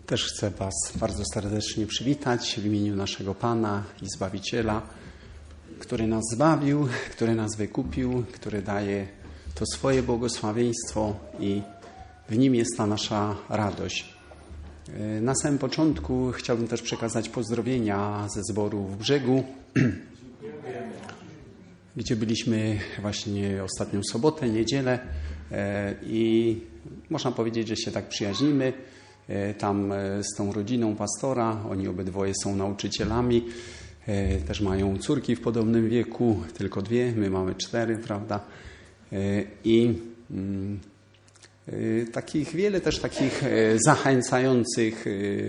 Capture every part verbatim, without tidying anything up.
Też chcę Was bardzo serdecznie przywitać w imieniu naszego Pana i Zbawiciela, który nas zbawił, który nas wykupił, który daje to swoje błogosławieństwo i w Nim jest ta nasza radość. Na samym początku chciałbym też przekazać pozdrowienia ze zboru w Brzegu, gdzie byliśmy właśnie ostatnią sobotę, niedzielę i można powiedzieć, że się tak przyjaźnimy. Tam z tą rodziną pastora, oni obydwoje są nauczycielami, też mają córki w podobnym wieku, tylko dwie, my mamy cztery, prawda? I takich wiele też takich zachęcających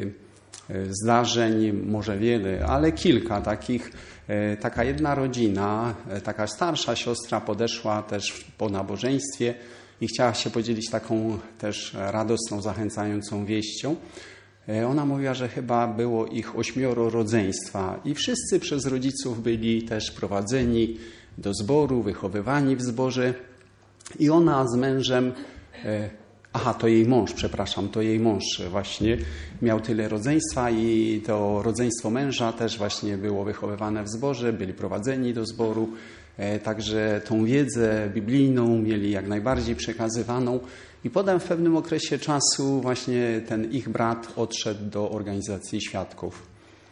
zdarzeń, może wiele, ale kilka takich. Taka jedna rodzina, taka starsza siostra podeszła też po nabożeństwie i chciała się podzielić taką też radosną, zachęcającą wieścią. Ona mówiła, że chyba było ich ośmioro rodzeństwa i wszyscy przez rodziców byli też prowadzeni do zboru, wychowywani w zborze. I ona z mężem, aha, to jej mąż, przepraszam, to jej mąż właśnie miał tyle rodzeństwa i to rodzeństwo męża też właśnie było wychowywane w zborze, byli prowadzeni do zboru. Także tą wiedzę biblijną mieli jak najbardziej przekazywaną i potem w pewnym okresie czasu właśnie ten ich brat odszedł do organizacji świadków.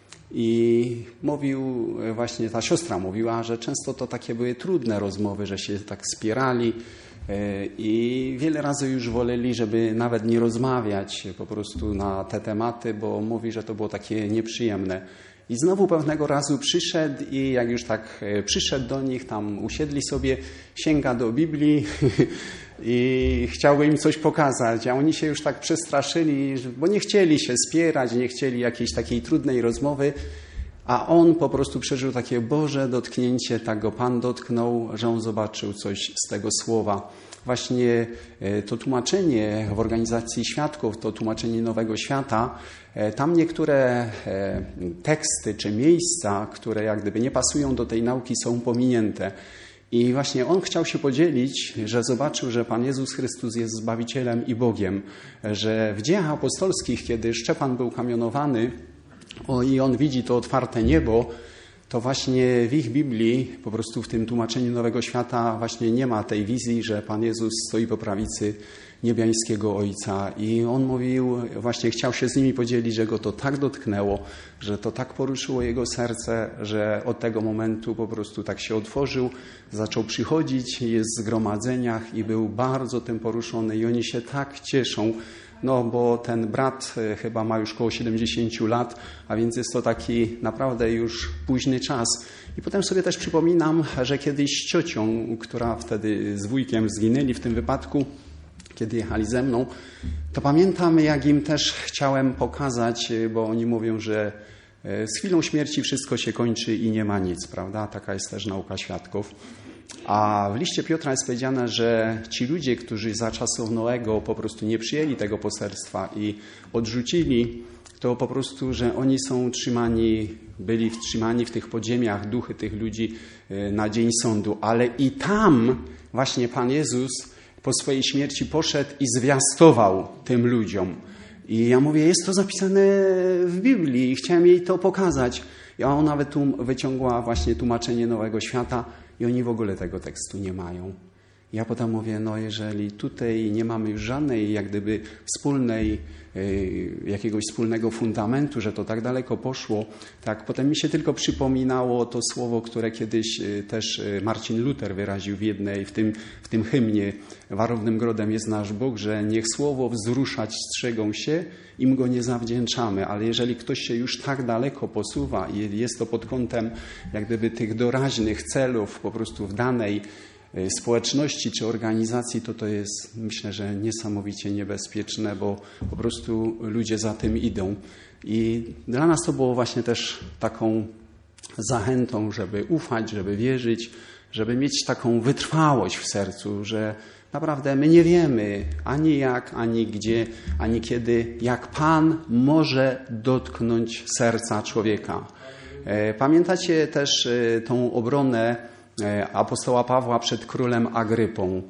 I mówił, właśnie ta siostra mówiła, że często to takie były trudne rozmowy, że się tak spierali i wiele razy już woleli, żeby nawet nie rozmawiać po prostu na te tematy, bo mówi, że to było takie nieprzyjemne. I znowu pewnego razu przyszedł i jak już tak przyszedł do nich, tam usiedli sobie, sięga do Biblii i chciałby im coś pokazać, a oni się już tak przestraszyli, bo nie chcieli się spierać, nie chcieli jakiejś takiej trudnej rozmowy, a on po prostu przeżył takie Boże dotknięcie, tak go Pan dotknął, że on zobaczył coś z tego słowa. Właśnie to tłumaczenie w organizacji świadków, to tłumaczenie Nowego Świata, tam niektóre teksty czy miejsca, które jak gdyby nie pasują do tej nauki, są pominięte. I właśnie on chciał się podzielić, że zobaczył, że Pan Jezus Chrystus jest Zbawicielem i Bogiem, że w Dziejach Apostolskich, kiedy Szczepan był kamionowany o, i on widzi to otwarte niebo, to właśnie w ich Biblii, po prostu w tym tłumaczeniu Nowego Świata właśnie nie ma tej wizji, że Pan Jezus stoi po prawicy niebiańskiego Ojca. I on mówił, właśnie chciał się z nimi podzielić, że go to tak dotknęło, że to tak poruszyło jego serce, że od tego momentu po prostu tak się otworzył, zaczął przychodzić, jest w zgromadzeniach i był bardzo tym poruszony i oni się tak cieszą. No, bo ten brat chyba ma już koło siedemdziesięciu lat, a więc jest to taki naprawdę już późny czas. I potem sobie też przypominam, że kiedyś z ciocią, która wtedy z wujkiem zginęli w tym wypadku, kiedy jechali ze mną, to pamiętam, jak im też chciałem pokazać, bo oni mówią, że z chwilą śmierci wszystko się kończy i nie ma nic, prawda? Taka jest też nauka świadków. A w liście Piotra jest powiedziane, że ci ludzie, którzy za czasów Noego po prostu nie przyjęli tego poselstwa i odrzucili, to po prostu, że oni są trzymani, byli wtrzymani w tych podziemiach, duchy tych ludzi na dzień sądu. Ale i tam właśnie Pan Jezus po swojej śmierci poszedł i zwiastował tym ludziom. I ja mówię, jest to zapisane w Biblii i chciałem jej to pokazać. I ona nawet tu wyciągła właśnie tłumaczenie Nowego Świata i oni w ogóle tego tekstu nie mają. Ja potem mówię, no jeżeli tutaj nie mamy już żadnej jak gdyby wspólnej, jakiegoś wspólnego fundamentu, że to tak daleko poszło, tak potem mi się tylko przypominało to słowo, które kiedyś też Marcin Luther wyraził w jednej, w tym, w tym hymnie Warownym Grodem jest nasz Bóg, że niech słowo wzruszać strzegą się, im go nie zawdzięczamy, ale jeżeli ktoś się już tak daleko posuwa i jest to pod kątem jak gdyby tych doraźnych celów po prostu w danej społeczności czy organizacji, to to jest, myślę, że niesamowicie niebezpieczne, bo po prostu ludzie za tym idą. I dla nas to było właśnie też taką zachętą, żeby ufać, żeby wierzyć, żeby mieć taką wytrwałość w sercu, że naprawdę my nie wiemy ani jak, ani gdzie, ani kiedy, jak Pan może dotknąć serca człowieka. Pamiętacie też tą obronę apostoła Pawła przed królem Agrypą.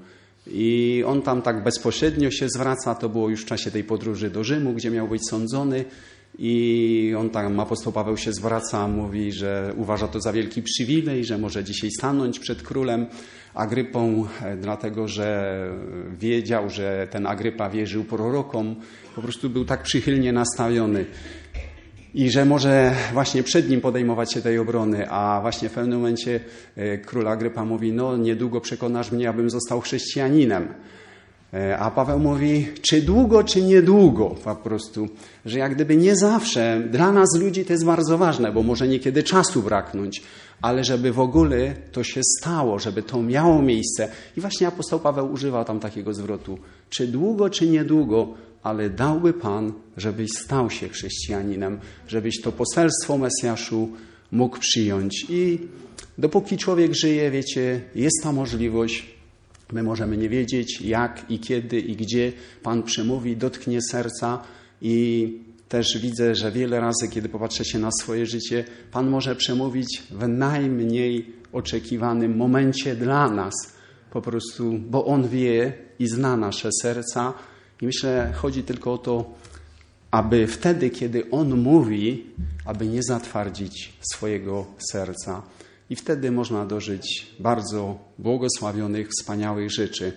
I on tam tak bezpośrednio się zwraca, to było już w czasie tej podróży do Rzymu, gdzie miał być sądzony. I on tam, apostoł Paweł się zwraca, mówi, że uważa to za wielki przywilej, że może dzisiaj stanąć przed królem Agrypą, dlatego że wiedział, że ten Agrypa wierzył prorokom, po prostu był tak przychylnie nastawiony. I że może właśnie przed nim podejmować się tej obrony, a właśnie w pewnym momencie król Agrypa mówi, no niedługo przekonasz mnie, abym został chrześcijaninem. A Paweł mówi, czy długo, czy niedługo po prostu, że jak gdyby nie zawsze, dla nas ludzi to jest bardzo ważne, bo może niekiedy czasu braknąć, ale żeby w ogóle to się stało, żeby to miało miejsce. I właśnie apostoł Paweł używał tam takiego zwrotu, czy długo, czy niedługo, ale dałby Pan, żebyś stał się chrześcijaninem, żebyś to poselstwo Mesjaszu mógł przyjąć. I dopóki człowiek żyje, wiecie, jest ta możliwość. My możemy nie wiedzieć, jak i kiedy i gdzie Pan przemówi, dotknie serca i też widzę, że wiele razy, kiedy popatrzę się na swoje życie, Pan może przemówić w najmniej oczekiwanym momencie dla nas. Po prostu, bo On wie i zna nasze serca i myślę, chodzi tylko o to, aby wtedy, kiedy On mówi, aby nie zatwardzić swojego serca. I wtedy można dożyć bardzo błogosławionych, wspaniałych rzeczy.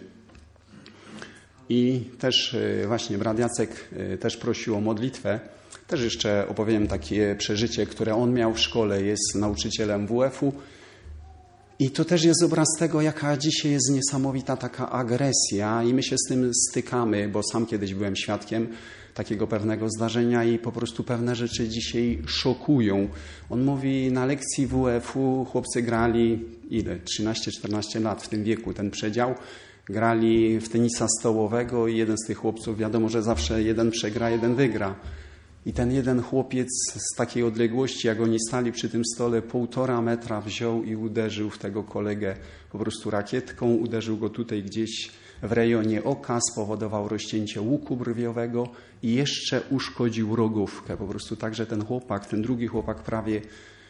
I też właśnie brat Jacek też prosił o modlitwę. Też jeszcze opowiem takie przeżycie, które on miał w szkole. Jest nauczycielem W F-u. I to też jest obraz tego, jaka dzisiaj jest niesamowita taka agresja. I my się z tym stykamy, bo sam kiedyś byłem świadkiem takiego pewnego zdarzenia i po prostu pewne rzeczy dzisiaj szokują. On mówi, na lekcji W F-u chłopcy grali, ile? trzynaście czternaście lat w tym wieku, ten przedział. Grali w tenisa stołowego i jeden z tych chłopców, wiadomo, że zawsze jeden przegra, jeden wygra. I ten jeden chłopiec z takiej odległości, jak oni stali przy tym stole, półtora metra wziął i uderzył w tego kolegę po prostu rakietką. Uderzył go tutaj gdzieś w rejonie oka, spowodował rozcięcie łuku brwiowego i jeszcze uszkodził rogówkę. Po prostu tak, że ten chłopak, ten drugi chłopak prawie,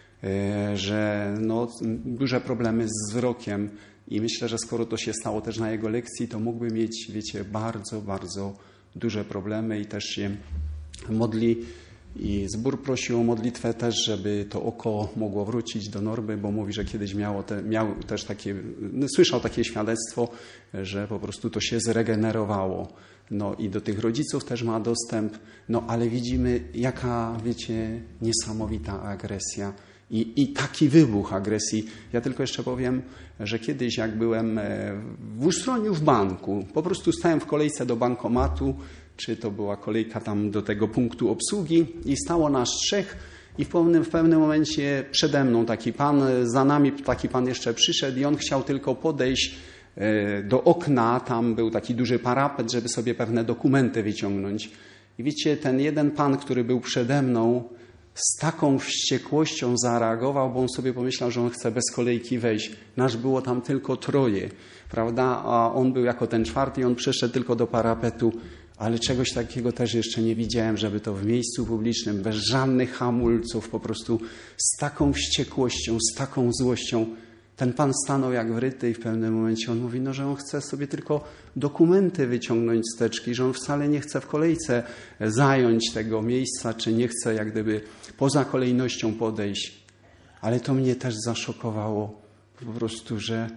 e, że no, duże problemy z wzrokiem. I myślę, że skoro to się stało też na jego lekcji, to mógłby mieć, wiecie, bardzo, bardzo duże problemy i też się modli. I zbór prosił o modlitwę też, żeby to oko mogło wrócić do normy, bo mówi, że kiedyś miało te, miał też takie, no, słyszał takie świadectwo, że po prostu to się zregenerowało. No i do tych rodziców też ma dostęp, no ale widzimy, jaka, wiecie, niesamowita agresja i, i taki wybuch agresji. Ja tylko jeszcze powiem, że kiedyś jak byłem w Ustroniu w banku, po prostu stałem w kolejce do bankomatu, czy to była kolejka tam do tego punktu obsługi i stało nas trzech i w pewnym, w pewnym momencie przede mną taki pan, za nami taki pan jeszcze przyszedł i on chciał tylko podejść do okna, tam był taki duży parapet, żeby sobie pewne dokumenty wyciągnąć. I wiecie, ten jeden pan, który był przede mną, z taką wściekłością zareagował, bo on sobie pomyślał, że on chce bez kolejki wejść. Nasz było tam tylko troje, prawda? A on był jako ten czwarty i on przyszedł tylko do parapetu. Ale czegoś takiego też jeszcze nie widziałem, żeby to w miejscu publicznym, bez żadnych hamulców, po prostu z taką wściekłością, z taką złością. Ten pan stanął jak wryty i w pewnym momencie on mówi, no, że on chce sobie tylko dokumenty wyciągnąć z teczki, że on wcale nie chce w kolejce zająć tego miejsca, czy nie chce jak gdyby poza kolejnością podejść. Ale to mnie też zaszokowało po prostu, że,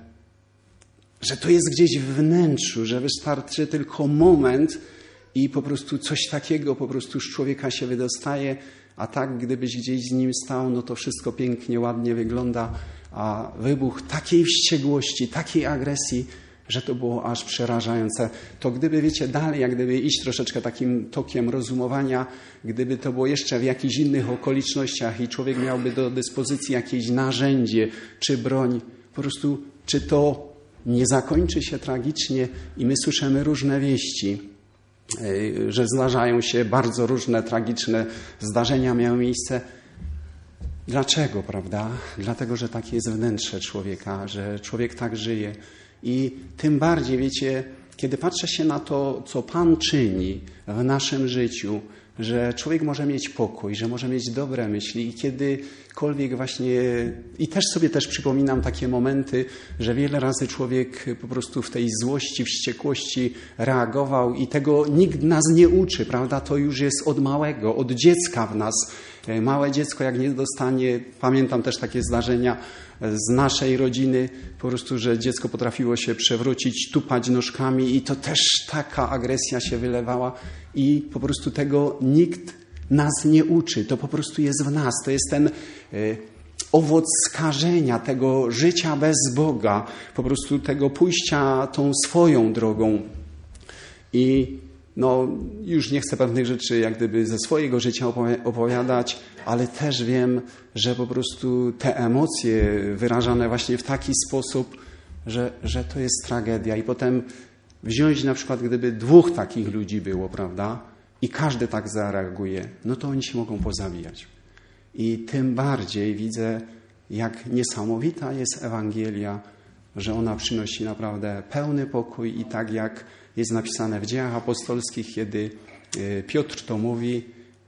że to jest gdzieś w wnętrzu, że wystarczy tylko moment i po prostu coś takiego po prostu z człowieka się wydostaje, a tak gdybyś gdzieś z nim stał, no to wszystko pięknie, ładnie wygląda, a wybuch takiej wściekłości, takiej agresji, że to było aż przerażające. To gdyby, wiecie, dalej, jak gdyby iść troszeczkę takim tokiem rozumowania, gdyby to było jeszcze w jakichś innych okolicznościach i człowiek miałby do dyspozycji jakieś narzędzie czy broń, po prostu czy to nie zakończy się tragicznie i my słyszymy różne wieści, że zdarzają się bardzo różne tragiczne zdarzenia miały miejsce. Dlaczego, prawda? Dlatego, że takie jest wnętrze człowieka, że człowiek tak żyje. I tym bardziej, wiecie, kiedy patrzę się na to, co Pan czyni w naszym życiu, że człowiek może mieć pokój, że może mieć dobre myśli i kiedykolwiek właśnie... I też sobie też przypominam takie momenty, że wiele razy człowiek po prostu w tej złości, wściekłości reagował i tego nikt nas nie uczy, prawda? To już jest od małego, od dziecka w nas. Małe dziecko jak nie dostanie, pamiętam też takie zdarzenia z naszej rodziny, po prostu, że dziecko potrafiło się przewrócić, tupać nóżkami i to też taka agresja się wylewała i po prostu tego nikt nas nie uczy. To po prostu jest w nas. To jest ten y, owoc skażenia, tego życia bez Boga, po prostu tego pójścia tą swoją drogą. I no, już nie chcę pewnych rzeczy jak gdyby ze swojego życia opowiadać, ale też wiem, że po prostu te emocje wyrażane właśnie w taki sposób, że, że to jest tragedia. I potem wziąć na przykład, gdyby dwóch takich ludzi było, prawda, i każdy tak zareaguje, no to oni się mogą pozabijać. I tym bardziej widzę, jak niesamowita jest Ewangelia, że ona przynosi naprawdę pełny pokój i tak jak jest napisane w Dziejach Apostolskich, kiedy Piotr to mówi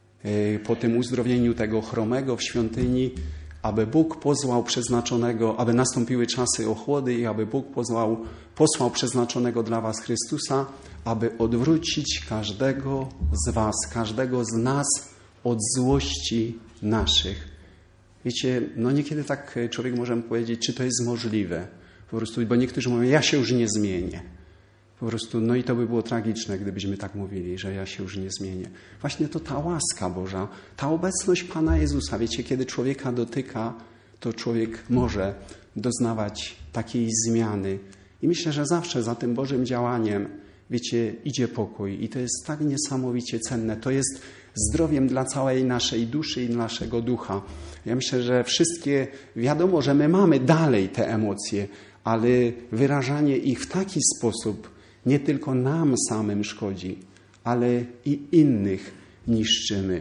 po tym uzdrowieniu tego chromego w świątyni, aby Bóg posłał przeznaczonego, aby nastąpiły czasy ochłody i aby Bóg posłał, posłał przeznaczonego dla was Chrystusa, aby odwrócić każdego z was, każdego z nas od złości naszych. Wiecie, no niekiedy tak człowiek może powiedzieć, czy to jest możliwe. Po prostu, bo niektórzy mówią, ja się już nie zmienię. Po prostu, no i to by było tragiczne, gdybyśmy tak mówili, że ja się już nie zmienię. Właśnie to ta łaska Boża, ta obecność Pana Jezusa. Wiecie, kiedy człowieka dotyka, to człowiek może doznawać takiej zmiany. I myślę, że zawsze za tym Bożym działaniem, wiecie, idzie pokój. I to jest tak niesamowicie cenne. To jest zdrowiem dla całej naszej duszy i naszego ducha. Ja myślę, że wszystkie, wiadomo, że my mamy dalej te emocje, ale wyrażanie ich w taki sposób nie tylko nam samym szkodzi, ale i innych niszczymy.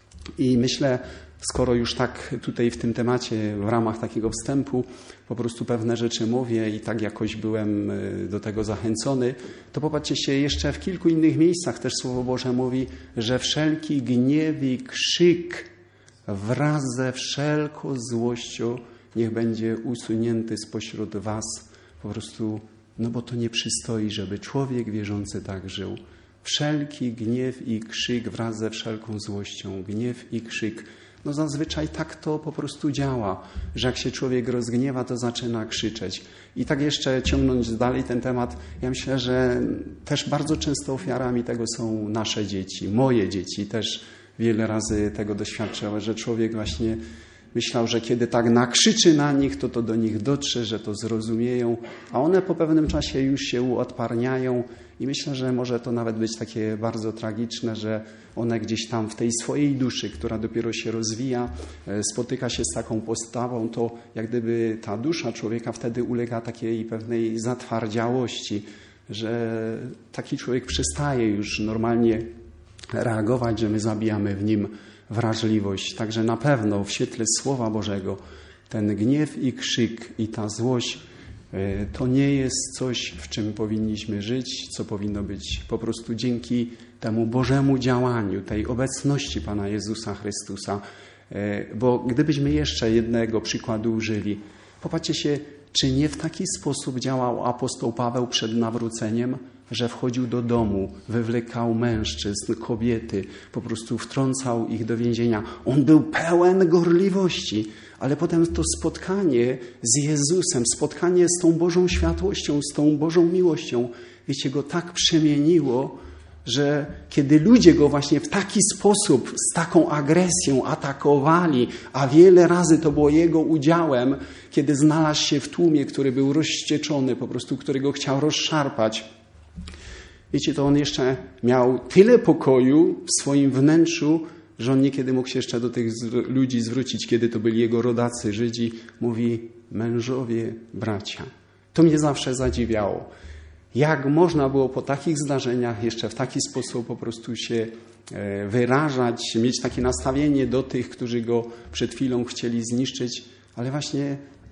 I myślę, skoro już tak tutaj w tym temacie, w ramach takiego wstępu po prostu pewne rzeczy mówię i tak jakoś byłem do tego zachęcony, to popatrzcie się, jeszcze w kilku innych miejscach też Słowo Boże mówi, że wszelki gniew i krzyk wraz ze wszelką złością niech będzie usunięty spośród was. Po prostu, no bo to nie przystoi, żeby człowiek wierzący tak żył. Wszelki gniew i krzyk wraz ze wszelką złością. Gniew i krzyk. No zazwyczaj tak to po prostu działa, że jak się człowiek rozgniewa, to zaczyna krzyczeć. I tak jeszcze ciągnąć dalej ten temat, ja myślę, że też bardzo często ofiarami tego są nasze dzieci, moje dzieci. Też wiele razy tego doświadczyłem, że człowiek właśnie myślał, że kiedy tak nakrzyczy na nich, to to do nich dotrze, że to zrozumieją, a one po pewnym czasie już się uodparniają i myślę, że może to nawet być takie bardzo tragiczne, że one gdzieś tam w tej swojej duszy, która dopiero się rozwija, spotyka się z taką postawą, to jak gdyby ta dusza człowieka wtedy ulega takiej pewnej zatwardziałości, że taki człowiek przestaje już normalnie reagować, że my zabijamy w nim wrażliwość. Także na pewno w świetle Słowa Bożego ten gniew i krzyk i ta złość to nie jest coś, w czym powinniśmy żyć, co powinno być po prostu dzięki temu Bożemu działaniu, tej obecności Pana Jezusa Chrystusa. Bo gdybyśmy jeszcze jednego przykładu użyli, popatrzcie się, czy nie w taki sposób działał apostoł Paweł przed nawróceniem, że wchodził do domu, wywlekał mężczyzn, kobiety, po prostu wtrącał ich do więzienia. On był pełen gorliwości, ale potem to spotkanie z Jezusem, spotkanie z tą Bożą światłością, z tą Bożą miłością, wiecie, go tak przemieniło, że kiedy ludzie go właśnie w taki sposób, z taką agresją atakowali, a wiele razy to było jego udziałem, kiedy znalazł się w tłumie, który był rozwścieczony, po prostu którego chciał rozszarpać. Wiecie, to on jeszcze miał tyle pokoju w swoim wnętrzu, że on niekiedy mógł się jeszcze do tych ludzi zwrócić, kiedy to byli jego rodacy, Żydzi. Mówi, mężowie, bracia. To mnie zawsze zadziwiało. Jak można było po takich zdarzeniach jeszcze w taki sposób po prostu się wyrażać, mieć takie nastawienie do tych, którzy go przed chwilą chcieli zniszczyć, ale właśnie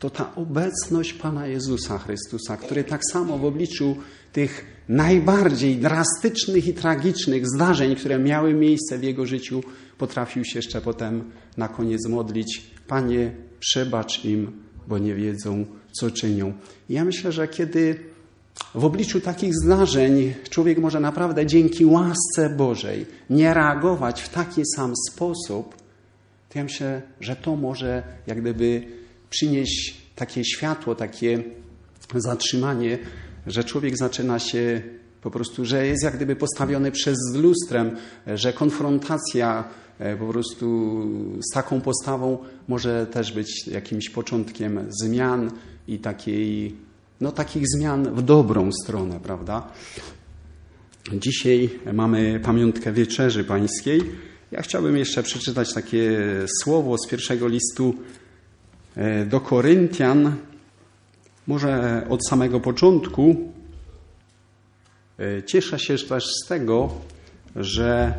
to ta obecność Pana Jezusa Chrystusa, który tak samo w obliczu tych najbardziej drastycznych i tragicznych zdarzeń, które miały miejsce w Jego życiu, potrafił się jeszcze potem na koniec modlić: Panie, przebacz im, bo nie wiedzą, co czynią. I ja myślę, że kiedy w obliczu takich zdarzeń człowiek może naprawdę dzięki łasce Bożej nie reagować w taki sam sposób, to ja myślę, że to może jak gdyby przynieść takie światło, takie zatrzymanie, że człowiek zaczyna się po prostu, że jest jak gdyby postawiony przed lustrem, że konfrontacja po prostu z taką postawą może też być jakimś początkiem zmian i takiej, no takich zmian w dobrą stronę, prawda? Dzisiaj mamy pamiątkę Wieczerzy Pańskiej. Ja chciałbym jeszcze przeczytać takie słowo z pierwszego listu do Koryntian, może od samego początku. Cieszę się też z tego, że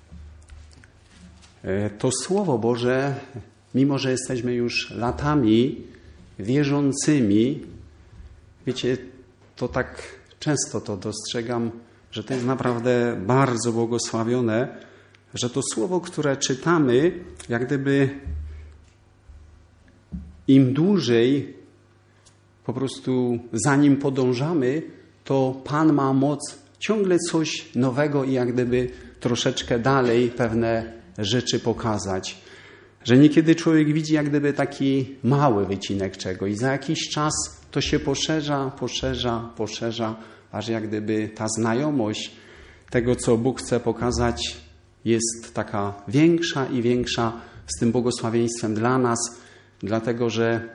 to Słowo Boże, mimo że jesteśmy już latami wierzącymi, wiecie, to tak często to dostrzegam, że to jest naprawdę bardzo błogosławione, że to Słowo, które czytamy, jak gdyby im dłużej po prostu za nim podążamy, to Pan ma moc ciągle coś nowego i jak gdyby troszeczkę dalej pewne rzeczy pokazać. Że niekiedy człowiek widzi jak gdyby taki mały wycinek czegoś i za jakiś czas to się poszerza, poszerza, poszerza, aż jak gdyby ta znajomość tego, co Bóg chce pokazać, jest taka większa i większa z tym błogosławieństwem dla nas, dlatego że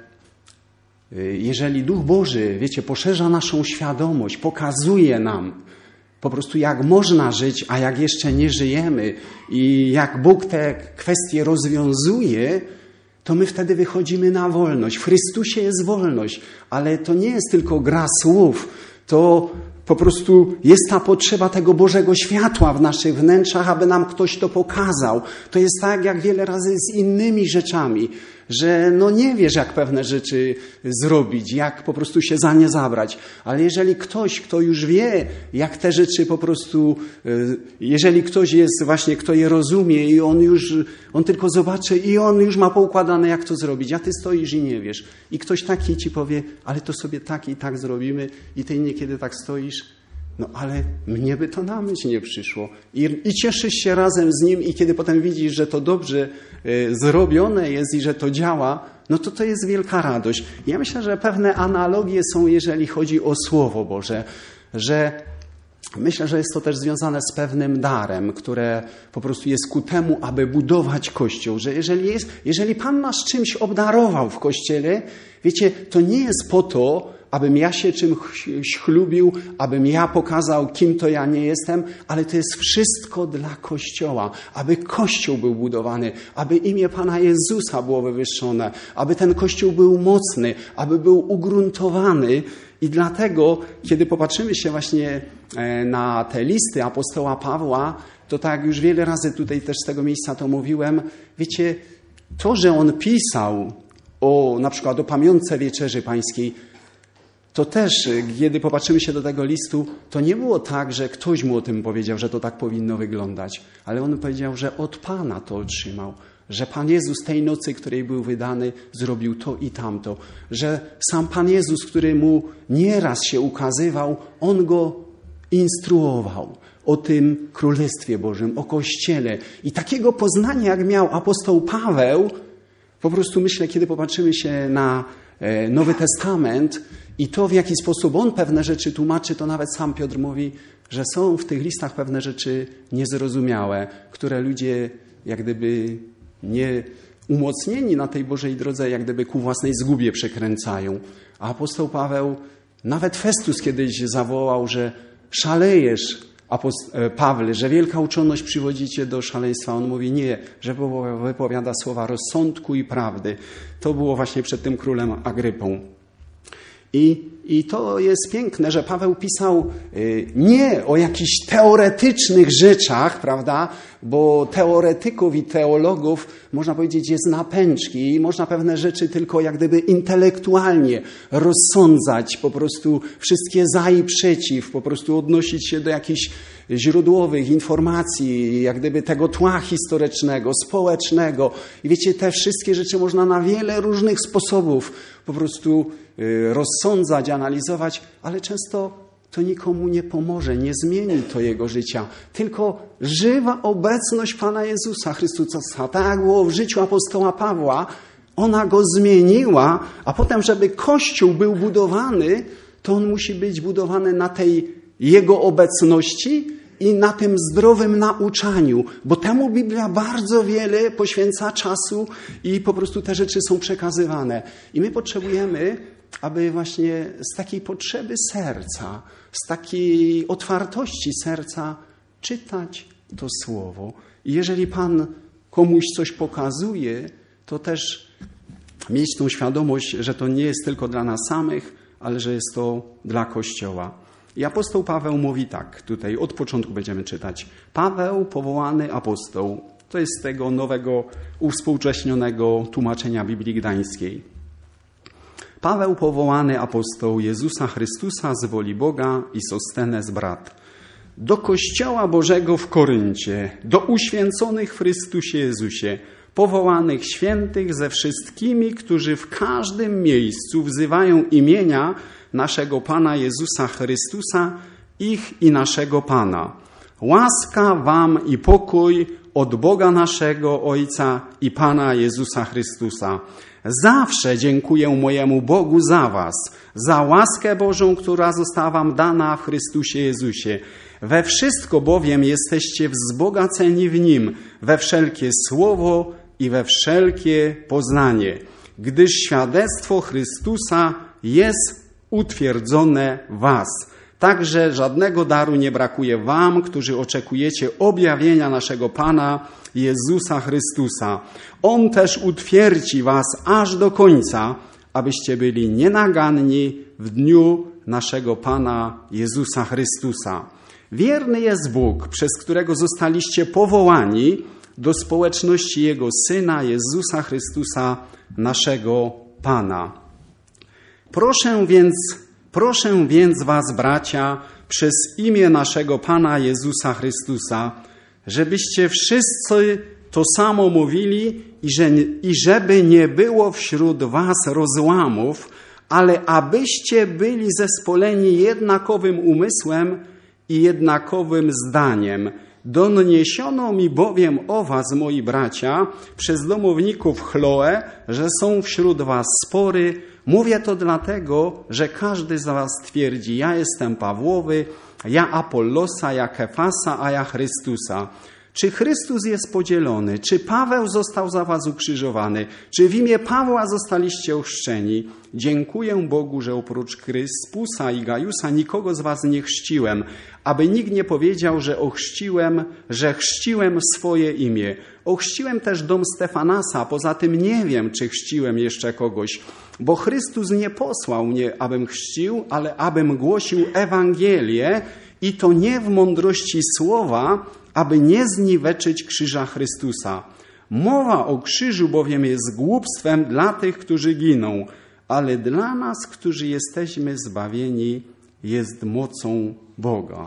jeżeli Duch Boży, wiecie, poszerza naszą świadomość, pokazuje nam po prostu jak można żyć, a jak jeszcze nie żyjemy i jak Bóg te kwestie rozwiązuje, to my wtedy wychodzimy na wolność. W Chrystusie jest wolność, ale to nie jest tylko gra słów, to po prostu jest ta potrzeba tego Bożego światła w naszych wnętrzach, aby nam ktoś to pokazał. To jest tak jak wiele razy z innymi rzeczami, że no nie wiesz, jak pewne rzeczy zrobić, jak po prostu się za nie zabrać. Ale jeżeli ktoś, kto już wie, jak te rzeczy po prostu, jeżeli ktoś jest właśnie, kto je rozumie i on już, on tylko zobaczy i on już ma poukładane, jak to zrobić, a ty stoisz i nie wiesz. I ktoś taki ci powie, ale to sobie tak i tak zrobimy i ty niekiedy tak stoisz. No ale mnie by to na myśl nie przyszło. I, I cieszysz się razem z nim i kiedy potem widzisz, że to dobrze y, zrobione jest i że to działa, no to to jest wielka radość. Ja myślę, że pewne analogie są, jeżeli chodzi o Słowo Boże, że myślę, że jest to też związane z pewnym darem, które po prostu jest ku temu, aby budować Kościół. Że jeżeli, jest, jeżeli Pan nas czymś obdarował w Kościele, wiecie, to nie jest po to, abym ja się czymś chlubił, abym ja pokazał, kim to ja nie jestem, ale to jest wszystko dla Kościoła, aby Kościół był budowany, aby imię Pana Jezusa było wywyższone, aby ten Kościół był mocny, aby był ugruntowany. I dlatego, kiedy popatrzymy się właśnie na te listy apostoła Pawła, to tak jak już wiele razy tutaj też z tego miejsca to mówiłem, wiecie, to, że on pisał o na przykład o pamiątce Wieczerzy Pańskiej, to też, kiedy popatrzymy się do tego listu, to nie było tak, że ktoś mu o tym powiedział, że to tak powinno wyglądać. Ale on powiedział, że od Pana to otrzymał. Że Pan Jezus tej nocy, której był wydany, zrobił to i tamto. Że sam Pan Jezus, który mu nieraz się ukazywał, On go instruował o tym Królestwie Bożym, o Kościele. I takiego poznania, jak miał apostoł Paweł, po prostu myślę, kiedy popatrzymy się na Nowy Testament i to, w jaki sposób on pewne rzeczy tłumaczy, to nawet sam Piotr mówi, że są w tych listach pewne rzeczy niezrozumiałe, które ludzie jak gdyby nie umocnieni na tej Bożej drodze, jak gdyby ku własnej zgubie przekręcają. A apostoł Paweł, nawet Festus kiedyś zawołał, że szalejesz, Pawle, że wielka uczoność przywodzi cię do szaleństwa. On mówi nie, że wypowiada słowa rozsądku i prawdy. To było właśnie przed tym królem Agrypą. I, I to jest piękne, że Paweł pisał nie o jakichś teoretycznych rzeczach, prawda? bo teoretyków i teologów, można powiedzieć, jest na pęczki i można pewne rzeczy tylko jak gdyby intelektualnie rozsądzać, po prostu wszystkie za i przeciw, po prostu odnosić się do jakichś źródłowych informacji, jak gdyby tego tła historycznego, społecznego. I wiecie, te wszystkie rzeczy można na wiele różnych sposobów po prostu rozsądzać, analizować, ale często to nikomu nie pomoże, nie zmieni to jego życia. Tylko żywa obecność Pana Jezusa Chrystusa, tak jak było w życiu apostoła Pawła, ona go zmieniła, a potem, żeby Kościół był budowany, to on musi być budowany na tej jego obecności i na tym zdrowym nauczaniu, bo temu Biblia bardzo wiele poświęca czasu i po prostu te rzeczy są przekazywane. I my potrzebujemy, aby właśnie z takiej potrzeby serca, z takiej otwartości serca czytać to Słowo. I jeżeli Pan komuś coś pokazuje, to też mieć tą świadomość, że to nie jest tylko dla nas samych, ale że jest to dla Kościoła. I apostoł Paweł mówi tak, tutaj od początku będziemy czytać. Paweł, powołany apostoł, to jest z tego nowego, uwspółcześnionego tłumaczenia Biblii Gdańskiej. Paweł, powołany apostoł Jezusa Chrystusa z woli Boga i Sostenes brat, do Kościoła Bożego w Koryncie, do uświęconych w Chrystusie Jezusie, powołanych świętych ze wszystkimi, którzy w każdym miejscu wzywają imienia naszego Pana Jezusa Chrystusa, ich i naszego Pana. Łaska wam i pokój od Boga naszego Ojca i Pana Jezusa Chrystusa. Zawsze dziękuję mojemu Bogu za was, za łaskę Bożą, która została wam dana w Chrystusie Jezusie. We wszystko bowiem jesteście wzbogaceni w Nim, we wszelkie słowo i we wszelkie poznanie, gdyż świadectwo Chrystusa jest utwierdzone w was. Także żadnego daru nie brakuje wam, którzy oczekujecie objawienia naszego Pana Jezusa Chrystusa. On też utwierdzi was aż do końca, abyście byli nienaganni w dniu naszego Pana Jezusa Chrystusa. Wierny jest Bóg, przez którego zostaliście powołani do społeczności Jego Syna Jezusa Chrystusa, naszego Pana. Proszę więc, proszę więc was, bracia, przez imię naszego Pana Jezusa Chrystusa, żebyście wszyscy to samo mówili i, że, i żeby nie było wśród was rozłamów, ale abyście byli zespoleni jednakowym umysłem i jednakowym zdaniem. Doniesiono mi bowiem o was, moi bracia, przez domowników Chloe, że są wśród was spory. Mówię to dlatego, że każdy z was twierdzi, ja jestem Pawłowy, ja Apollosa, ja Kefasa, a ja Chrystusa. Czy Chrystus jest podzielony? Czy Paweł został za was ukrzyżowany? Czy w imię Pawła zostaliście ochrzczeni? Dziękuję Bogu, że oprócz Kryspusa i Gajusa nikogo z was nie chrzciłem, aby nikt nie powiedział, że ochrzciłem, że chrzciłem swoje imię. Ochrzciłem też dom Stefanasa, poza tym nie wiem, czy chrzciłem jeszcze kogoś, bo Chrystus nie posłał mnie, abym chrzcił, ale abym głosił Ewangelię i to nie w mądrości słowa, aby nie zniweczyć krzyża Chrystusa. Mowa o krzyżu bowiem jest głupstwem dla tych, którzy giną, ale dla nas, którzy jesteśmy zbawieni, jest mocą Boga.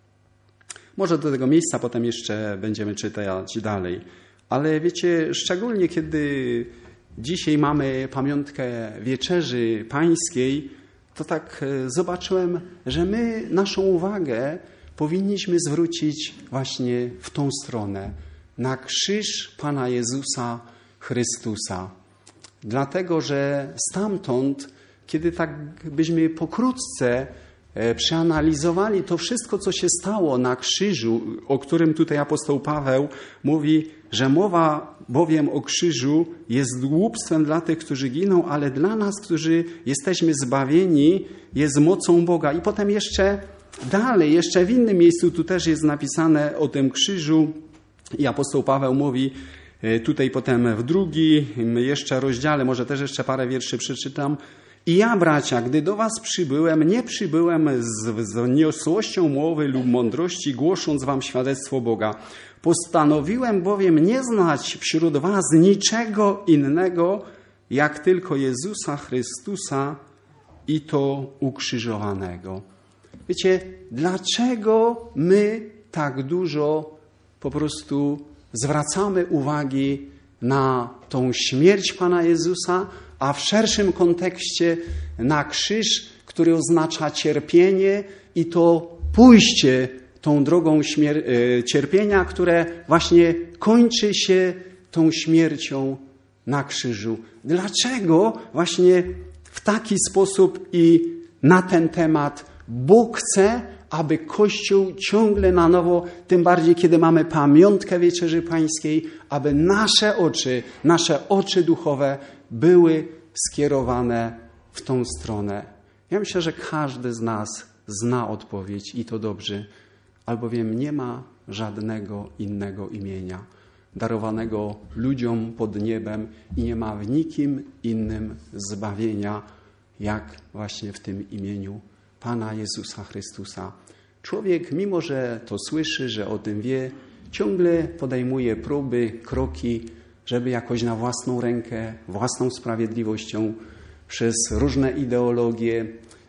Może do tego miejsca potem jeszcze będziemy czytać dalej. Ale wiecie, szczególnie kiedy dzisiaj mamy pamiątkę Wieczerzy Pańskiej, to tak zobaczyłem, że my naszą uwagę powinniśmy zwrócić właśnie w tą stronę, na krzyż Pana Jezusa Chrystusa. Dlatego, że stamtąd, kiedy tak byśmy pokrótce przeanalizowali to wszystko, co się stało na krzyżu, o którym tutaj apostoł Paweł mówi, że mowa bowiem o krzyżu jest głupstwem dla tych, którzy giną, ale dla nas, którzy jesteśmy zbawieni, jest mocą Boga. I potem jeszcze dalej, jeszcze w innym miejscu tu też jest napisane o tym krzyżu i apostoł Paweł mówi tutaj potem w drugim jeszcze rozdziale, może też jeszcze parę wierszy przeczytam. I ja, bracia, gdy do was przybyłem, nie przybyłem z wzniosłością mowy lub mądrości, głosząc wam świadectwo Boga. Postanowiłem bowiem nie znać wśród was niczego innego, jak tylko Jezusa Chrystusa i to ukrzyżowanego. Wiecie, dlaczego my tak dużo po prostu zwracamy uwagi na tą śmierć Pana Jezusa, a w szerszym kontekście na krzyż, który oznacza cierpienie i to pójście tą drogą śmier- cierpienia, które właśnie kończy się tą śmiercią na krzyżu. Dlaczego właśnie w taki sposób i na ten temat Bóg chce, aby Kościół ciągle na nowo, tym bardziej kiedy mamy pamiątkę Wieczerzy Pańskiej, aby nasze oczy, nasze oczy duchowe były skierowane w tą stronę. Ja myślę, że każdy z nas zna odpowiedź i to dobrze, albowiem nie ma żadnego innego imienia darowanego ludziom pod niebem i nie ma w nikim innym zbawienia, jak właśnie w tym imieniu Pana Jezusa Chrystusa. Człowiek, mimo że to słyszy, że o tym wie, ciągle podejmuje próby, kroki, żeby jakoś na własną rękę, własną sprawiedliwością, przez różne ideologie,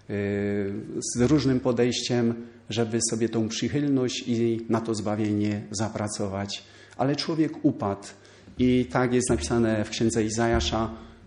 z różnym podejściem, żeby sobie tą przychylność i na to zbawienie zapracować. Ale człowiek upadł i tak jest napisane w księdze Izajasza,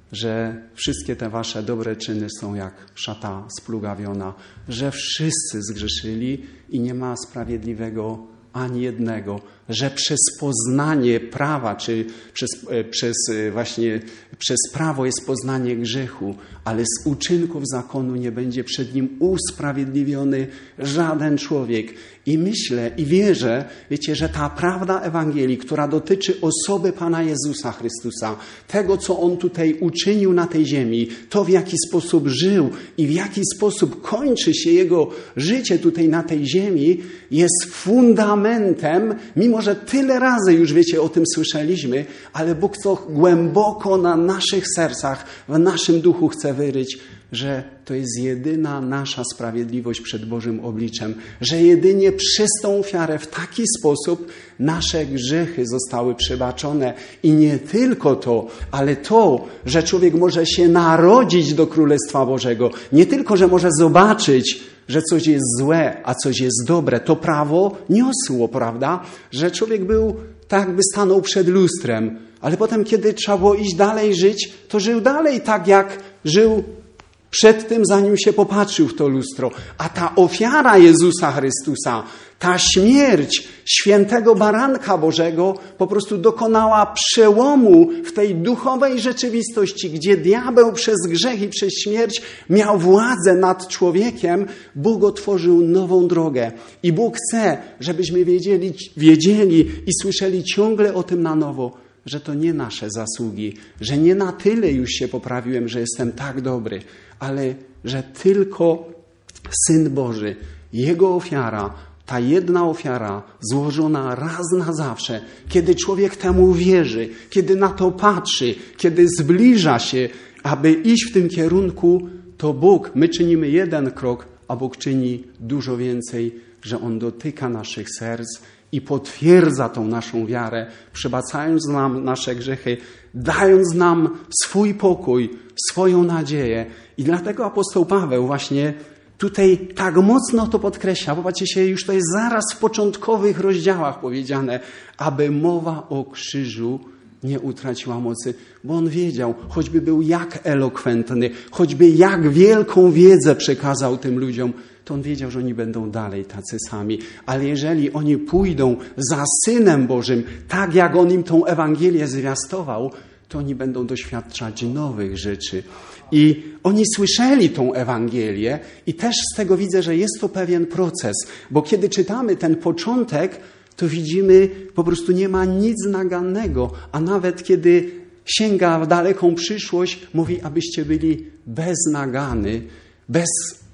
że wszystkie te wasze dobre czyny są jak szata splugawiona, że wszyscy zgrzeszyli i nie ma sprawiedliwego ani jednego, że przez poznanie prawa, czy przez, przez właśnie przez prawo jest poznanie grzechu, ale z uczynków zakonu nie będzie przed nim usprawiedliwiony żaden człowiek. I myślę i wierzę, wiecie, że ta prawda Ewangelii, która dotyczy osoby Pana Jezusa Chrystusa, tego, co On tutaj uczynił na tej ziemi, to w jaki sposób żył i w jaki sposób kończy się Jego życie tutaj na tej ziemi, jest fundamentem, mimo że tyle razy już, wiecie, o tym słyszeliśmy, ale Bóg to głęboko na naszych sercach, w naszym duchu chce wyryć, że to jest jedyna nasza sprawiedliwość przed Bożym obliczem, że jedynie przez tą ofiarę w taki sposób nasze grzechy zostały przebaczone. I nie tylko to, ale to, że człowiek może się narodzić do Królestwa Bożego. Nie tylko, że może zobaczyć, że coś jest złe, a coś jest dobre. To prawo niosło, prawda? Że człowiek był, tak jakby stanął przed lustrem, ale potem, kiedy trzeba było iść dalej żyć, to żył dalej tak, jak żył przed tym, zanim się popatrzył w to lustro. A ta ofiara Jezusa Chrystusa, ta śmierć świętego baranka Bożego po prostu dokonała przełomu w tej duchowej rzeczywistości, gdzie diabeł przez grzech i przez śmierć miał władzę nad człowiekiem. Bóg otworzył nową drogę. I Bóg chce, żebyśmy wiedzieli, wiedzieli i słyszeli ciągle o tym na nowo, że to nie nasze zasługi, że nie na tyle już się poprawiłem, że jestem tak dobry, ale że tylko Syn Boży, Jego ofiara, ta jedna ofiara złożona raz na zawsze, kiedy człowiek temu wierzy, kiedy na to patrzy, kiedy zbliża się, aby iść w tym kierunku, to Bóg, my czynimy jeden krok, a Bóg czyni dużo więcej, że On dotyka naszych serc i potwierdza tą naszą wiarę, przebacając nam nasze grzechy, dając nam swój pokój, swoją nadzieję. I dlatego apostoł Paweł właśnie tutaj tak mocno to podkreśla. Popatrzcie się, już to jest zaraz w początkowych rozdziałach powiedziane, aby mowa o krzyżu nie utraciła mocy, bo on wiedział, choćby był jak elokwentny, choćby jak wielką wiedzę przekazał tym ludziom, to on wiedział, że oni będą dalej tacy sami. Ale jeżeli oni pójdą za Synem Bożym, tak jak On im tą Ewangelię zwiastował, to oni będą doświadczać nowych rzeczy. I oni słyszeli tą Ewangelię i też z tego widzę, że jest to pewien proces, bo kiedy czytamy ten początek, to widzimy, po prostu nie ma nic nagannego, a nawet kiedy sięga w daleką przyszłość, mówi, abyście byli bez nagany, bez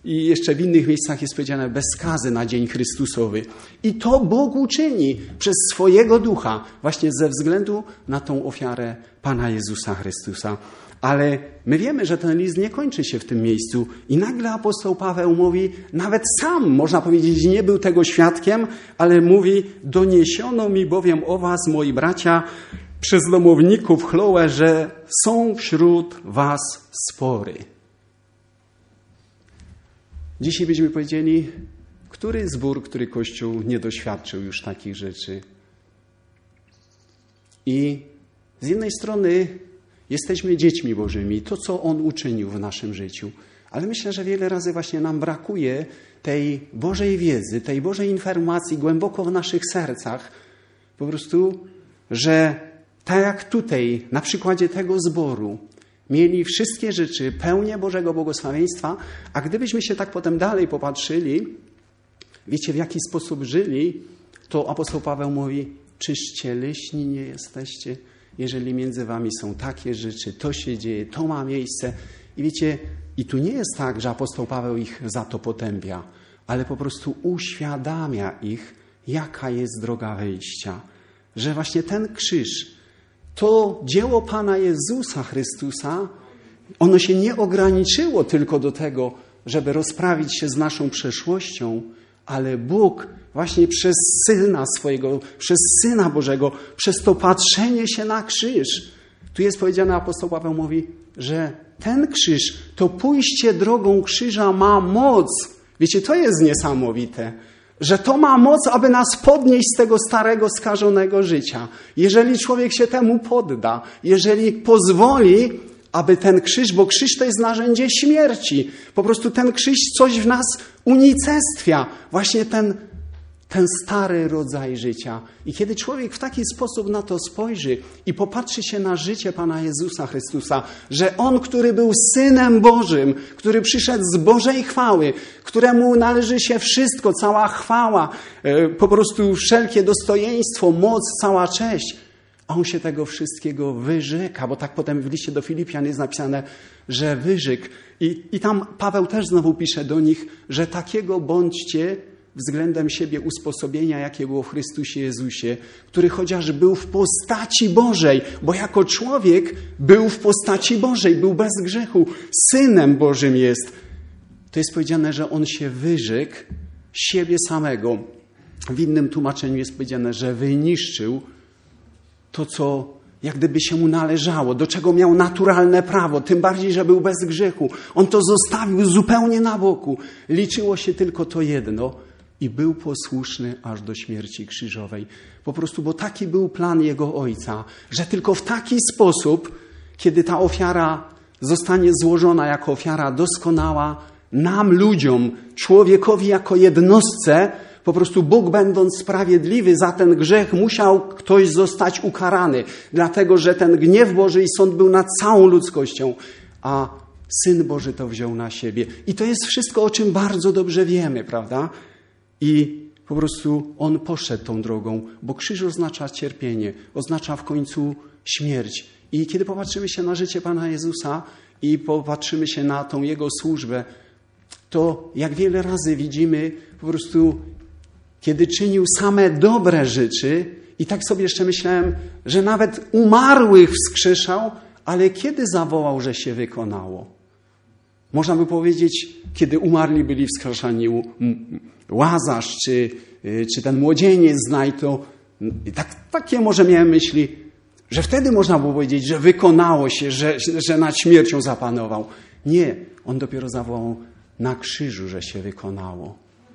I jeszcze w innych miejscach jest powiedziane bez skazy na dzień Chrystusowy. I to Bóg uczyni przez swojego Ducha właśnie ze względu na tą ofiarę Pana Jezusa Chrystusa. Ale my wiemy, że ten list nie kończy się w tym miejscu i nagle apostoł Paweł mówi, nawet sam, można powiedzieć, nie był tego świadkiem, ale mówi, doniesiono mi bowiem o was, moi bracia, przez domowników Chloe, że są wśród was spory. Dzisiaj byśmy powiedzieli, który zbór, który Kościół nie doświadczył już takich rzeczy. I z jednej strony jesteśmy dziećmi Bożymi, to co On uczynił w naszym życiu. Ale myślę, że wiele razy właśnie nam brakuje tej Bożej wiedzy, tej Bożej informacji głęboko w naszych sercach. Po prostu, że tak jak tutaj, na przykładzie tego zboru, mieli wszystkie rzeczy, pełnię Bożego błogosławieństwa, a gdybyśmy się tak potem dalej popatrzyli, wiecie w jaki sposób żyli, to apostoł Paweł mówi, czyż cieleśni nie jesteście, jeżeli między wami są takie rzeczy, to się dzieje, to ma miejsce. I wiecie, i tu nie jest tak, że apostoł Paweł ich za to potępia, ale po prostu uświadamia ich, jaka jest droga wyjścia. Że właśnie ten krzyż, to dzieło Pana Jezusa Chrystusa, ono się nie ograniczyło tylko do tego, żeby rozprawić się z naszą przeszłością, ale Bóg właśnie przez Syna swojego, przez Syna Bożego, przez to patrzenie się na krzyż. Tu jest powiedziane, apostoł Paweł mówi, że ten krzyż, to pójście drogą krzyża ma moc. Wiecie, to jest niesamowite, że to ma moc, aby nas podnieść z tego starego, skażonego życia. Jeżeli człowiek się temu podda, jeżeli pozwoli, aby ten krzyż, bo krzyż to jest narzędzie śmierci. Po prostu ten krzyż coś w nas unicestwia. Właśnie ten, ten stary rodzaj życia. I kiedy człowiek w taki sposób na to spojrzy i popatrzy się na życie Pana Jezusa Chrystusa, że On, który był Synem Bożym, który przyszedł z Bożej chwały, któremu należy się wszystko, cała chwała, po prostu wszelkie dostojeństwo, moc, cała cześć, a On się tego wszystkiego wyrzeka, bo tak potem w liście do Filipian jest napisane, że wyrzekł. I, I tam Paweł też znowu pisze do nich, że takiego bądźcie względem siebie usposobienia, jakie było w Chrystusie Jezusie, który chociaż był w postaci Bożej, bo jako człowiek był w postaci Bożej, był bez grzechu, Synem Bożym jest. To jest powiedziane, że On się wyrzekł siebie samego. W innym tłumaczeniu jest powiedziane, że wyniszczył to, co jak gdyby się mu należało, do czego miał naturalne prawo, tym bardziej, że był bez grzechu. On to zostawił zupełnie na boku. Liczyło się tylko to jedno i był posłuszny aż do śmierci krzyżowej. Po prostu, bo taki był plan Jego Ojca, że tylko w taki sposób, kiedy ta ofiara zostanie złożona jako ofiara doskonała, nam, ludziom, człowiekowi jako jednostce, po prostu Bóg, będąc sprawiedliwy za ten grzech, musiał ktoś zostać ukarany, dlatego że ten gniew Boży i sąd był nad całą ludzkością, a Syn Boży to wziął na siebie. I to jest wszystko, o czym bardzo dobrze wiemy, prawda? I po prostu On poszedł tą drogą, bo krzyż oznacza cierpienie, oznacza w końcu śmierć. I kiedy popatrzymy się na życie Pana Jezusa i popatrzymy się na tą Jego służbę, to jak wiele razy widzimy po prostu, kiedy czynił same dobre rzeczy, i tak sobie jeszcze myślałem, że nawet umarłych wskrzeszał, ale kiedy zawołał, że się wykonało? Można by powiedzieć, kiedy umarli byli wskrzeszani Łazarz, czy, czy ten młodzieniec znaj, to tak, takie może miałem myśli, że wtedy można było powiedzieć, że wykonało się, że, że nad śmiercią zapanował. Nie, on dopiero zawołał na krzyżu, że się wykonało.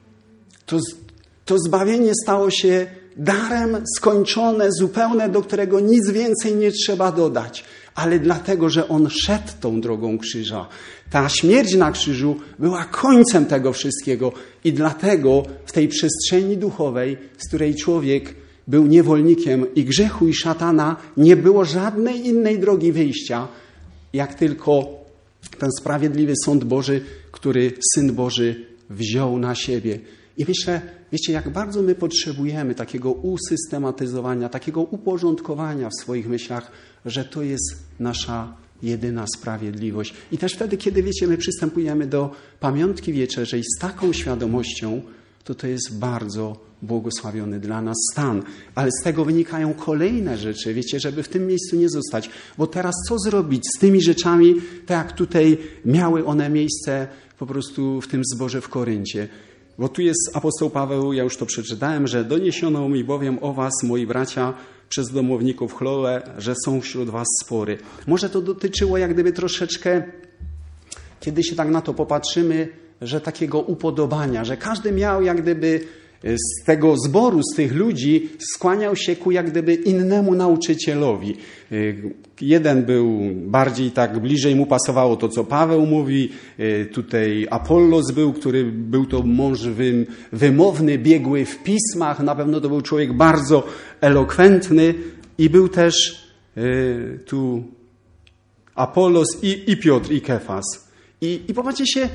To To zbawienie stało się darem skończone, zupełne, do którego nic więcej nie trzeba dodać. Ale dlatego, że On szedł tą drogą krzyża. Ta śmierć na krzyżu była końcem tego wszystkiego. I dlatego w tej przestrzeni duchowej, z której człowiek był niewolnikiem i grzechu i szatana, nie było żadnej innej drogi wyjścia, jak tylko ten sprawiedliwy sąd Boży, który Syn Boży wziął na siebie. I myślę, wiecie, jak bardzo my potrzebujemy takiego usystematyzowania, takiego uporządkowania w swoich myślach, że to jest nasza jedyna sprawiedliwość. I też wtedy, kiedy, wiecie, my przystępujemy do pamiątki wieczerzej z taką świadomością, to to jest bardzo błogosławiony dla nas stan. Ale z tego wynikają kolejne rzeczy, wiecie, żeby w tym miejscu nie zostać. Bo teraz co zrobić z tymi rzeczami, tak jak tutaj miały one miejsce po prostu w tym zborze w Koryncie? Bo tu jest apostoł Paweł, ja już to przeczytałem, że doniesiono mi bowiem o was, moi bracia, przez domowników Chloe, że są wśród was spory. Może to dotyczyło jak gdyby troszeczkę, kiedy się tak na to popatrzymy, że takiego upodobania, że każdy miał jak gdyby z tego zboru, z tych ludzi skłaniał się ku jak gdyby innemu nauczycielowi. Jeden był bardziej tak, bliżej mu pasowało to, co Paweł mówi. Tutaj Apollos był, który był to mąż wymowny, biegły w pismach. Na pewno to był człowiek bardzo elokwentny. I był też tu Apollos i, i Piotr i Kefas. I, i popatrzcie się,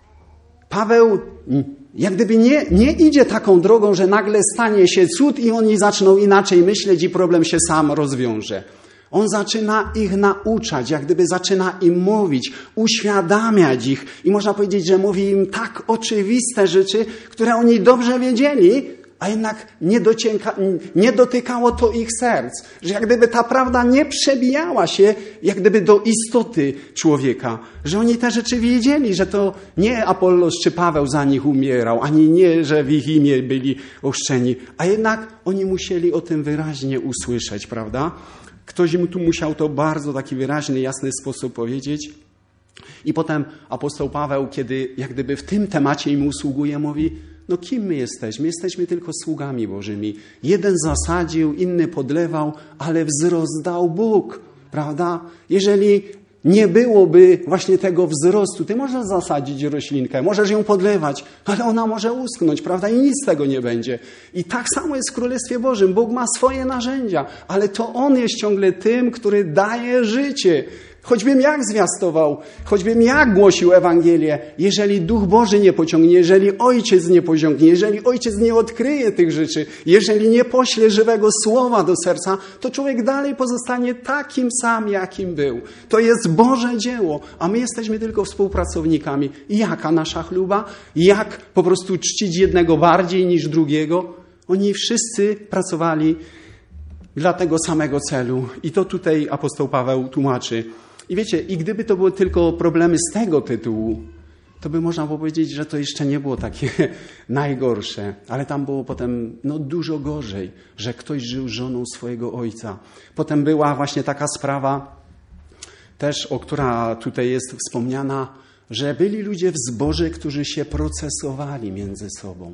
Paweł jak gdyby nie, nie idzie taką drogą, że nagle stanie się cud i oni zaczną inaczej myśleć i problem się sam rozwiąże. On zaczyna ich nauczać, jak gdyby zaczyna im mówić, uświadamiać ich i można powiedzieć, że mówi im tak oczywiste rzeczy, które oni dobrze wiedzieli, a jednak nie, docieka, nie dotykało to ich serc. Że jak gdyby ta prawda nie przebijała się jak gdyby do istoty człowieka. Że oni te rzeczy wiedzieli, że to nie Apollos czy Paweł za nich umierał, ani nie, że w ich imię byli ochrzczeni. A jednak oni musieli o tym wyraźnie usłyszeć, prawda? Ktoś im tu musiał to bardzo taki wyraźny, jasny sposób powiedzieć. I potem apostoł Paweł, kiedy jak gdyby w tym temacie im usługuje, mówi: no kim my jesteśmy? Jesteśmy tylko sługami Bożymi. Jeden zasadził, inny podlewał, ale wzrost dał Bóg, prawda? Jeżeli nie byłoby właśnie tego wzrostu, ty możesz zasadzić roślinkę, możesz ją podlewać, ale ona może uschnąć, prawda? I nic z tego nie będzie. I tak samo jest w Królestwie Bożym. Bóg ma swoje narzędzia, ale to On jest ciągle tym, który daje życie. Choćbym jak zwiastował, choćbym jak głosił Ewangelię, jeżeli Duch Boży nie pociągnie, jeżeli Ojciec nie pociągnie, jeżeli Ojciec nie odkryje tych rzeczy, jeżeli nie pośle żywego słowa do serca, to człowiek dalej pozostanie takim sam, jakim był. To jest Boże dzieło, a my jesteśmy tylko współpracownikami. I jaka nasza chluba? Jak po prostu czcić jednego bardziej niż drugiego? Oni wszyscy pracowali dla tego samego celu. I to tutaj apostoł Paweł tłumaczy. I wiecie, i gdyby to były tylko problemy z tego tytułu, to by można było powiedzieć, że to jeszcze nie było takie najgorsze. Ale tam było potem no, dużo gorzej, że ktoś żył z żoną swojego ojca. Potem była właśnie taka sprawa też, o która tutaj jest wspomniana, że byli ludzie w zborze, którzy się procesowali między sobą.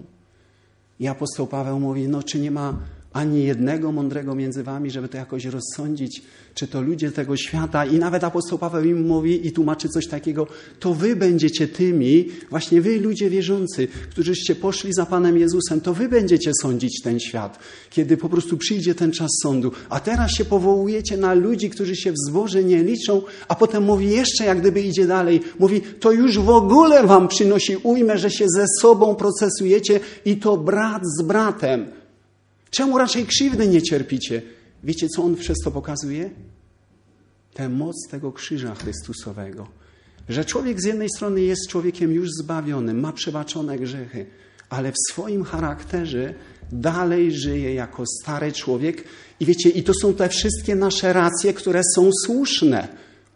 I apostoł Paweł mówi, no czy nie ma ani jednego mądrego między wami, żeby to jakoś rozsądzić, czy to ludzie tego świata. I nawet apostoł Paweł im mówi i tłumaczy coś takiego, to wy będziecie tymi, właśnie wy ludzie wierzący, którzyście poszli za Panem Jezusem, to wy będziecie sądzić ten świat, kiedy po prostu przyjdzie ten czas sądu. A teraz się powołujecie na ludzi, którzy się w zborze nie liczą, a potem mówi jeszcze, jak gdyby idzie dalej, mówi, to już w ogóle wam przynosi ujmę, że się ze sobą procesujecie i to brat z bratem. Czemu raczej krzywdy nie cierpicie? Wiecie, co on przez to pokazuje? Tę moc tego krzyża Chrystusowego. Że człowiek z jednej strony jest człowiekiem już zbawionym, ma przebaczone grzechy, ale w swoim charakterze dalej żyje jako stary człowiek. I wiecie, i to są te wszystkie nasze racje, które są słuszne.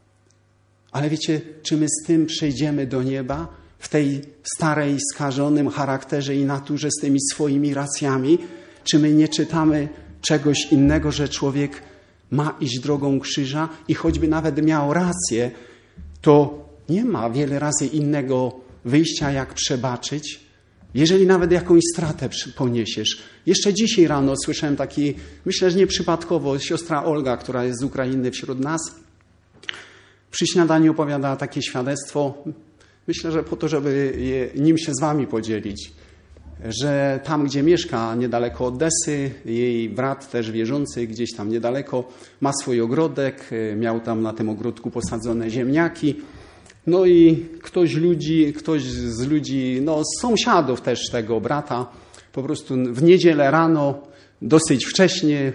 Ale wiecie, czy my z tym przejdziemy do nieba? W tej starej, skażonym charakterze i naturze z tymi swoimi racjami? Czy my nie czytamy czegoś innego, że człowiek ma iść drogą krzyża i choćby nawet miał rację, to nie ma wiele razy innego wyjścia, jak przebaczyć, jeżeli nawet jakąś stratę poniesiesz. Jeszcze dzisiaj rano słyszałem taki, myślę, że nieprzypadkowo, siostra Olga, która jest z Ukrainy wśród nas, przy śniadaniu opowiadała takie świadectwo, myślę, że po to, żeby je, nim się z wami podzielić, że tam, gdzie mieszka, niedaleko Odessy, jej brat też wierzący, gdzieś tam niedaleko, ma swój ogrodek, miał tam na tym ogródku posadzone ziemniaki. No i ktoś ludzi, ktoś z ludzi, no z sąsiadów też tego brata, po prostu w niedzielę rano, dosyć wcześnie,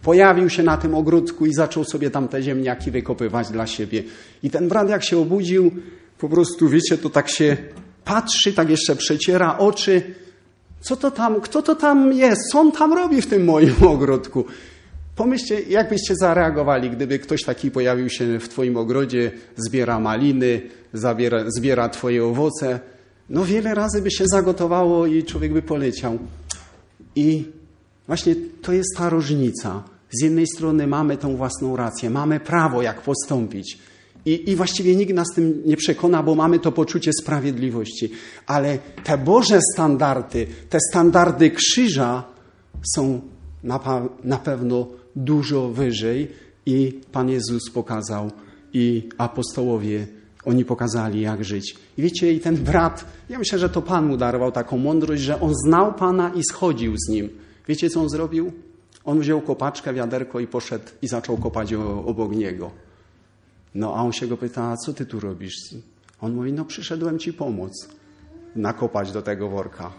pojawił się na tym ogródku i zaczął sobie tam te ziemniaki wykopywać dla siebie. I ten brat jak się obudził, po prostu, wiecie, to tak się patrzy, tak jeszcze przeciera oczy. Co to tam, kto to tam jest? Co on tam robi w tym moim ogródku? Pomyślcie, jak byście zareagowali, gdyby ktoś taki pojawił się w twoim ogrodzie, zbiera maliny, zabiera, zbiera twoje owoce. No wiele razy by się zagotowało i człowiek by poleciał. I właśnie to jest ta różnica. Z jednej strony mamy tą własną rację, mamy prawo, jak postąpić. I, I właściwie nikt nas tym nie przekona, bo mamy to poczucie sprawiedliwości. Ale te Boże standardy, te standardy krzyża są na, na pewno dużo wyżej i Pan Jezus pokazał i apostołowie, oni pokazali, jak żyć. I wiecie, i ten brat, ja myślę, że to Pan mu darował taką mądrość, że on znał Pana i schodził z Nim. Wiecie, co on zrobił? On wziął kopaczkę, wiaderko i poszedł i zaczął kopać obok niego. No, a on się go pyta, a co ty tu robisz? On mówi, no przyszedłem ci pomóc nakopać do tego worka.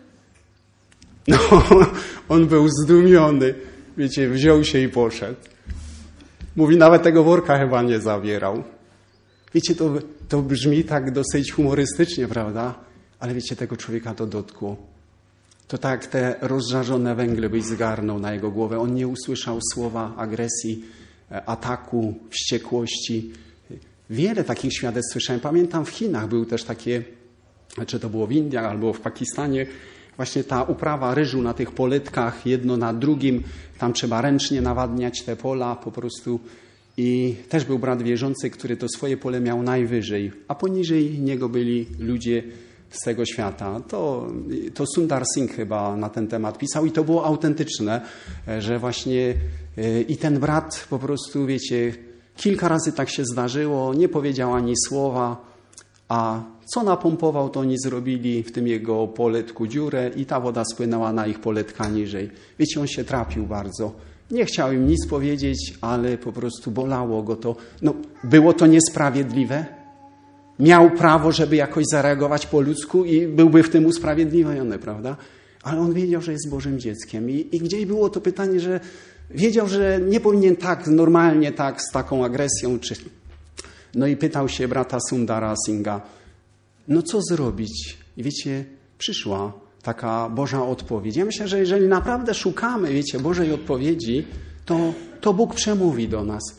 No, on był zdumiony. Wiecie, wziął się i poszedł. Mówi, nawet tego worka chyba nie zabierał. Wiecie, to, to brzmi tak dosyć humorystycznie, prawda? Ale wiecie, tego człowieka to dotkło. To tak te rozżarzone węgle byś zgarnął na jego głowę. On nie usłyszał słowa agresji, ataku, wściekłości. Wiele takich świadectw słyszałem. Pamiętam, w Chinach były też takie, czy to było w Indiach albo w Pakistanie, właśnie ta uprawa ryżu na tych poletkach, jedno na drugim. Tam trzeba ręcznie nawadniać te pola po prostu. I też był brat wierzący, który to swoje pole miał najwyżej, a poniżej niego byli ludzie z tego świata. To, to Sundar Singh chyba na ten temat pisał i to było autentyczne, że właśnie i ten brat po prostu, wiecie, kilka razy tak się zdarzyło, nie powiedział ani słowa, a co napompował, to oni zrobili w tym jego poletku dziurę i ta woda spłynęła na ich poletka niżej. Wiecie, on się trapił bardzo. Nie chciał im nic powiedzieć, ale po prostu bolało go to. No, było to niesprawiedliwe. Miał prawo, żeby jakoś zareagować po ludzku i byłby w tym usprawiedliwiony, prawda? Ale on wiedział, że jest Bożym dzieckiem. I, i gdzieś było to pytanie, że wiedział, że nie powinien tak normalnie, tak z taką agresją. Czy... No i pytał się brata Sundara Singha, no co zrobić? I wiecie, przyszła taka Boża odpowiedź. Ja myślę, że jeżeli naprawdę szukamy, wiecie, Bożej odpowiedzi, to, to Bóg przemówi do nas.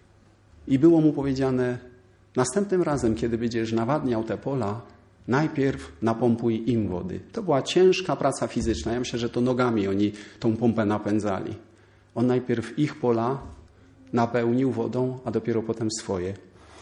I było mu powiedziane, następnym razem, kiedy będziesz nawadniał te pola, najpierw napompuj im wody. To była ciężka praca fizyczna. Ja myślę, że to nogami oni tą pompę napędzali. On najpierw ich pola napełnił wodą, a dopiero potem swoje.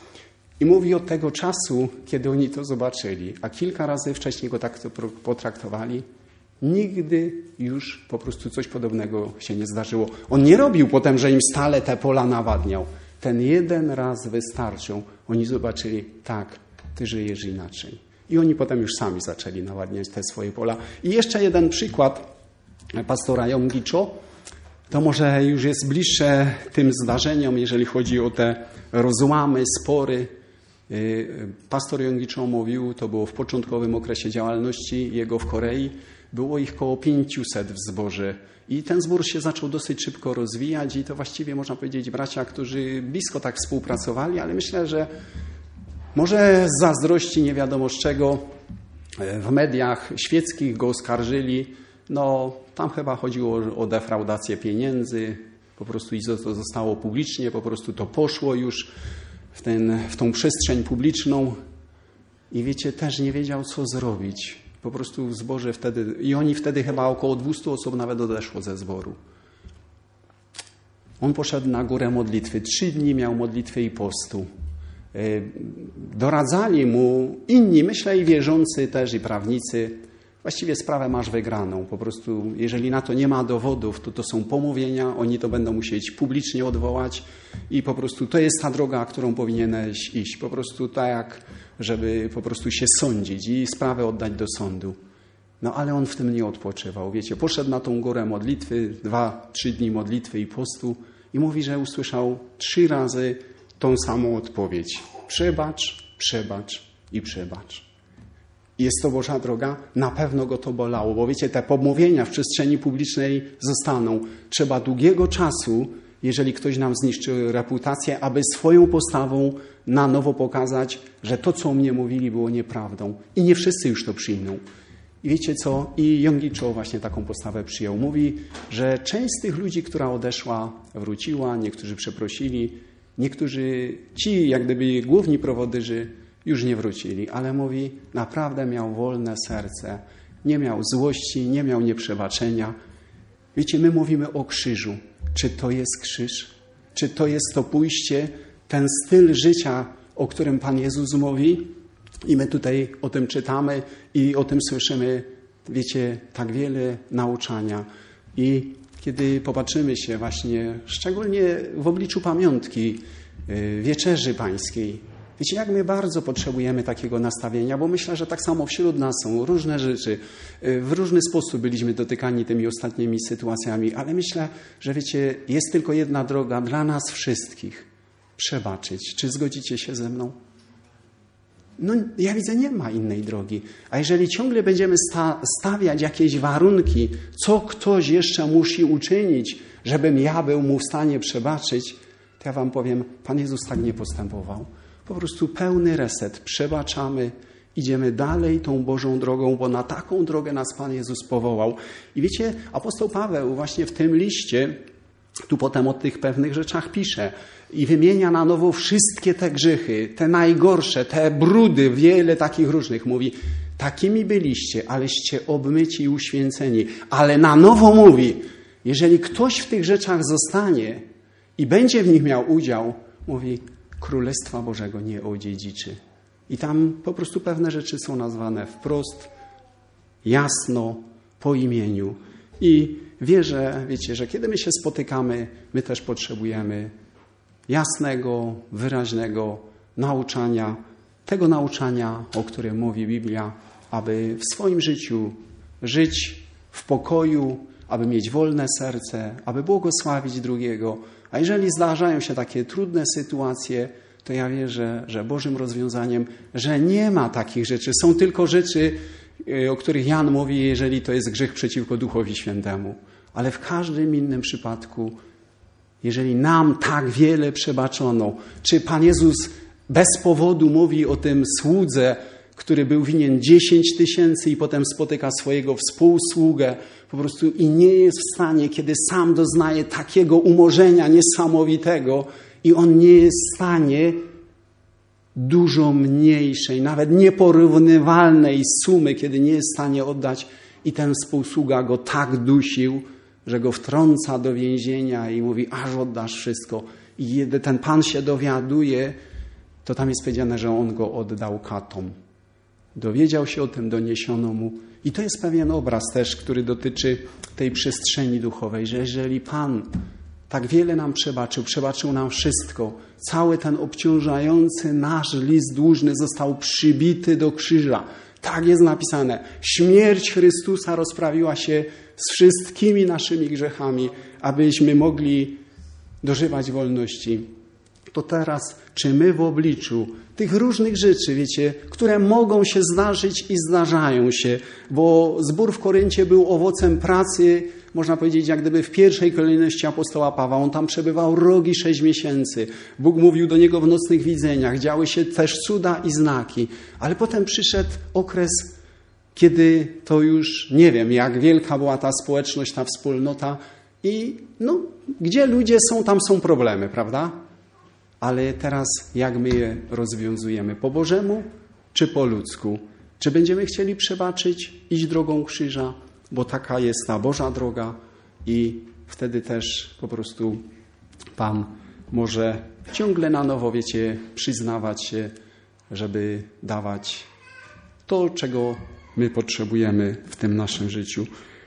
I mówi od tego czasu, kiedy oni to zobaczyli, a kilka razy wcześniej go tak to potraktowali, nigdy już po prostu coś podobnego się nie zdarzyło. On nie robił potem, że im stale te pola nawadniał. Ten jeden raz wystarczył. Oni zobaczyli, tak, ty żyjesz inaczej. I oni potem już sami zaczęli nawadniać te swoje pola. I jeszcze jeden przykład pastora Yonggi Cho. To może już jest bliższe tym zdarzeniom, jeżeli chodzi o te rozłamy, spory. Pastor Yonggi Cho mówił, to było w początkowym okresie działalności jego w Korei, było ich około pięćset w zborze. I ten zbór się zaczął dosyć szybko rozwijać i to właściwie można powiedzieć bracia, którzy blisko tak współpracowali, ale myślę, że może z zazdrości, nie wiadomo z czego, w mediach świeckich go oskarżyli. No, tam chyba chodziło o defraudację pieniędzy, po prostu i to zostało publicznie, po prostu to poszło już w, ten, w tą przestrzeń publiczną i wiecie, też nie wiedział, co zrobić. Po prostu w zborze wtedy, i oni wtedy chyba około dwieście osób nawet odeszło ze zboru. On poszedł na górę modlitwy. Trzy dni miał modlitwy i postu. Doradzali mu inni, myślę i wierzący też, i prawnicy. Właściwie sprawę masz wygraną. Po prostu, jeżeli na to nie ma dowodów, to to są pomówienia, oni to będą musieli publicznie odwołać i po prostu to jest ta droga, którą powinieneś iść. Po prostu tak, żeby po prostu się sądzić i sprawę oddać do sądu. No ale on w tym nie odpoczywał. Wiecie, poszedł na tą górę modlitwy, dwa, trzy dni modlitwy i postu i mówi, że usłyszał trzy razy tą samą odpowiedź. Przebacz, przebacz i przebacz. jest to Boża droga, na pewno go to bolało. Bo wiecie, te pomówienia w przestrzeni publicznej zostaną. Trzeba długiego czasu, jeżeli ktoś nam zniszczy reputację, aby swoją postawą na nowo pokazać, że to, co o mnie mówili, było nieprawdą. I nie wszyscy już to przyjmą. I wiecie co? I Yonggi Cho właśnie taką postawę przyjął. Mówi, że część z tych ludzi, która odeszła, wróciła, niektórzy przeprosili, niektórzy, ci jak gdyby główni prowodyrzy, już nie wrócili. Ale mówi, naprawdę miał wolne serce, nie miał złości, nie miał nieprzebaczenia. Wiecie, my mówimy o krzyżu. Czy to jest krzyż? Czy to jest to pójście, ten styl życia, o którym Pan Jezus mówi? I my tutaj o tym czytamy i o tym słyszymy, wiecie, tak wiele nauczania. I kiedy popatrzymy się właśnie, szczególnie w obliczu pamiątki Wieczerzy Pańskiej, wiecie, jak my bardzo potrzebujemy takiego nastawienia, bo myślę, że tak samo wśród nas są różne rzeczy. W różny sposób byliśmy dotykani tymi ostatnimi sytuacjami, ale myślę, że wiecie, jest tylko jedna droga dla nas wszystkich. Przebaczyć. Czy zgodzicie się ze mną? No, ja widzę, nie ma innej drogi. A jeżeli ciągle będziemy sta- stawiać jakieś warunki, co ktoś jeszcze musi uczynić, żebym ja był mu w stanie przebaczyć, to ja wam powiem, Pan Jezus tak nie postępował. Po prostu pełny reset. Przebaczamy, idziemy dalej tą Bożą drogą, bo na taką drogę nas Pan Jezus powołał. I wiecie, apostoł Paweł właśnie w tym liście, tu potem o tych pewnych rzeczach pisze i wymienia na nowo wszystkie te grzechy, te najgorsze, te brudy, wiele takich różnych. Mówi, takimi byliście, aleście obmyci i uświęceni. Ale na nowo mówi, jeżeli ktoś w tych rzeczach zostanie i będzie w nich miał udział, mówi, Królestwa Bożego nie odziedziczy. I tam po prostu pewne rzeczy są nazwane wprost, jasno, po imieniu. I wierzę, wiecie, że kiedy my się spotykamy, my też potrzebujemy jasnego, wyraźnego nauczania, tego nauczania, o którym mówi Biblia, aby w swoim życiu żyć w pokoju, aby mieć wolne serce, aby błogosławić drugiego. A jeżeli zdarzają się takie trudne sytuacje, to ja wierzę, że Bożym rozwiązaniem, że nie ma takich rzeczy. Są tylko rzeczy, o których Jan mówi, jeżeli to jest grzech przeciwko Duchowi Świętemu. Ale w każdym innym przypadku, jeżeli nam tak wiele przebaczono, czy Pan Jezus bez powodu mówi o tym słudze, który był winien dziesięć tysięcy i potem spotyka swojego współsługę po prostu i nie jest w stanie, kiedy sam doznaje takiego umorzenia niesamowitego i on nie jest w stanie dużo mniejszej, nawet nieporównywalnej sumy, kiedy nie jest w stanie oddać i ten współsługa go tak dusił, że go wtrąca do więzienia i mówi, aż oddasz wszystko. I kiedy ten Pan się dowiaduje, to tam jest powiedziane, że on go oddał katom. Dowiedział się o tym, doniesiono mu. I to jest pewien obraz też, który dotyczy tej przestrzeni duchowej, że jeżeli Pan tak wiele nam przebaczył, przebaczył nam wszystko, cały ten obciążający nasz list dłużny został przybity do krzyża. Tak jest napisane. Śmierć Chrystusa rozprawiła się z wszystkimi naszymi grzechami, abyśmy mogli dożywać wolności. To teraz, czy my w obliczu tych różnych rzeczy, wiecie, które mogą się zdarzyć i zdarzają się, bo zbór w Koryncie był owocem pracy, można powiedzieć, jak gdyby w pierwszej kolejności apostoła Pawła. On tam przebywał rok i sześć miesięcy. Bóg mówił do niego w nocnych widzeniach. Działy się też cuda i znaki. Ale potem przyszedł okres, kiedy to już, nie wiem, jak wielka była ta społeczność, ta wspólnota i no, gdzie ludzie są, tam są problemy, prawda? Ale teraz jak my je rozwiązujemy? Po Bożemu czy po ludzku? Czy będziemy chcieli przebaczyć, iść drogą krzyża? Bo taka jest ta Boża droga i wtedy też po prostu Pan może ciągle na nowo, wiecie, przyznawać się, żeby dawać to, czego my potrzebujemy w tym naszym życiu.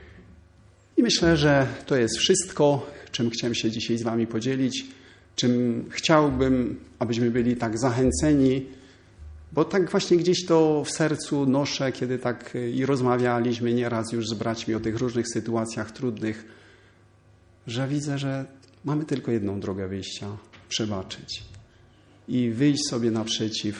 I myślę, że to jest wszystko, czym chciałem się dzisiaj z wami podzielić, czym chciałbym, abyśmy byli tak zachęceni, bo tak właśnie gdzieś to w sercu noszę, kiedy tak i rozmawialiśmy nieraz już z braćmi o tych różnych sytuacjach trudnych, że widzę, że mamy tylko jedną drogę wyjścia, przebaczyć i wyjść sobie naprzeciw,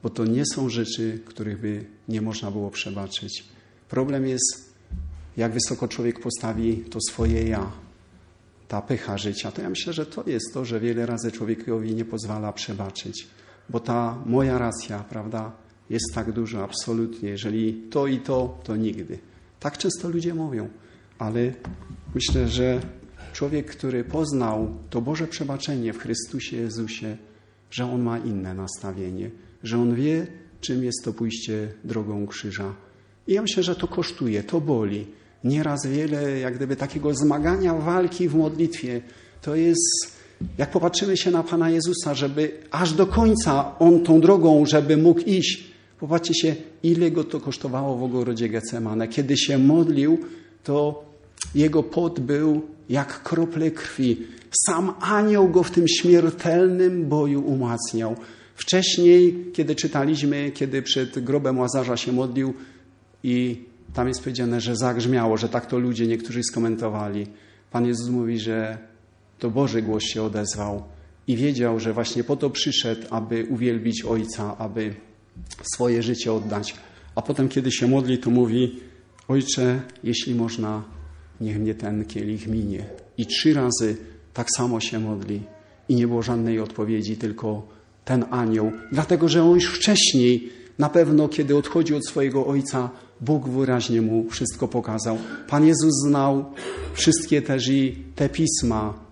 bo to nie są rzeczy, których by nie można było przebaczyć. Problem jest, jak wysoko człowiek postawi to swoje ja, ta pycha życia. To ja myślę, że to jest to, że wiele razy człowiekowi nie pozwala przebaczyć, bo ta moja racja, prawda, jest tak duża, absolutnie. Jeżeli to i to, to nigdy. Tak często ludzie mówią, ale myślę, że człowiek, który poznał to Boże przebaczenie w Chrystusie Jezusie, że on ma inne nastawienie, że on wie, czym jest to pójście drogą krzyża. I ja myślę, że to kosztuje, to boli. Nieraz wiele jak gdyby takiego zmagania, walki w modlitwie. To jest, jak popatrzymy się na Pana Jezusa, żeby aż do końca On tą drogą, żeby mógł iść. Popatrzcie się, ile go to kosztowało w ogrodzie Getsemane. Kiedy się modlił, to jego pot był jak krople krwi. Sam anioł go w tym śmiertelnym boju umacniał. Wcześniej, kiedy czytaliśmy, kiedy przed grobem Łazarza się modlił i tam jest powiedziane, że zagrzmiało, że tak to ludzie niektórzy skomentowali. Pan Jezus mówi, że to Boży głos się odezwał i wiedział, że właśnie po to przyszedł, aby uwielbić Ojca, aby swoje życie oddać. A potem, kiedy się modli, to mówi: Ojcze, jeśli można, niech mnie ten kielich minie. I trzy razy tak samo się modli. I nie było żadnej odpowiedzi, tylko ten anioł. Dlatego, że on już wcześniej, na pewno, kiedy odchodził od swojego Ojca, Bóg wyraźnie mu wszystko pokazał. Pan Jezus znał wszystkie też i te pisma.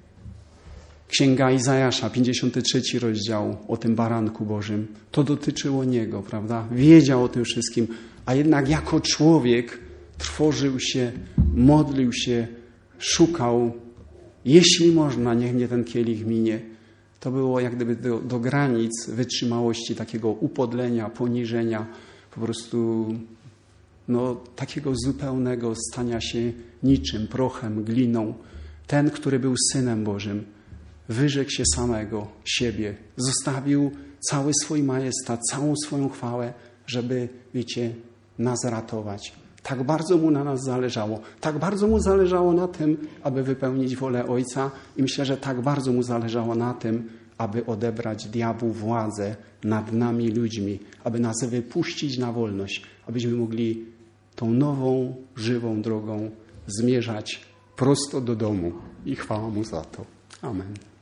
Księga Izajasza, pięćdziesiąty trzeci rozdział o tym baranku Bożym. To dotyczyło Niego, prawda? Wiedział o tym wszystkim, a jednak jako człowiek trwożył się, modlił się, szukał. Jeśli można, niech mnie ten kielich minie. To było jak gdyby do, do granic wytrzymałości, takiego upodlenia, poniżenia, po prostu no, takiego zupełnego stania się niczym, prochem, gliną. Ten, który był Synem Bożym, wyrzekł się samego siebie, zostawił cały swój majestat, całą swoją chwałę, żeby, wiecie, nas ratować. Tak bardzo mu na nas zależało. Tak bardzo mu zależało na tym, aby wypełnić wolę Ojca i myślę, że tak bardzo mu zależało na tym, aby odebrać diabłu władzę nad nami ludźmi, aby nas wypuścić na wolność, abyśmy mogli tą nową, żywą drogą zmierzać prosto do domu. I chwała mu za to. Amen.